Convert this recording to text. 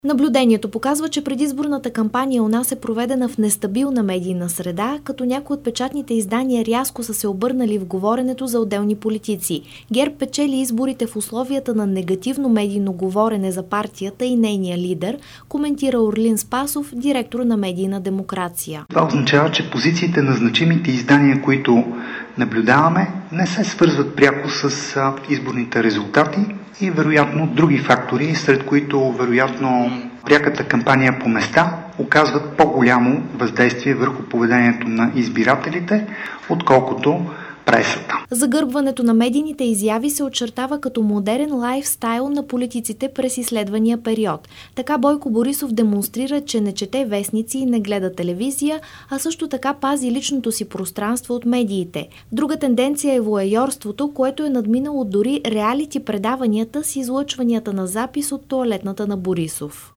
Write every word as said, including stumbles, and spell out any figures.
Наблюдението показва, че предизборната кампания у нас е проведена в нестабилна медийна среда, като някои от печатните издания рязко са се обърнали в говоренето за отделни политици. ГЕРБ печели изборите в условията на негативно медийно говорене за партията и нейния лидер, коментира Орлин Спасов, директор на Медийна демокрация. Това означава, че позициите на значимите издания, които наблюдаваме, не се свързват пряко с изборните резултати и вероятно други фактори, сред които вероятно пряката кампания по места оказват по-голямо въздействие върху поведението на избирателите, отколкото пресата. Загърбването на медийните изяви се очертава като модерен лайфстайл на политиците през изследвания период. Така Бойко Борисов демонстрира, че не чете вестници и не гледа телевизия, а също така пази личното си пространство от медиите. Друга тенденция е воайорството, което е надминало дори реалити предаванията с излъчванията на запис от тоалетната на Борисов.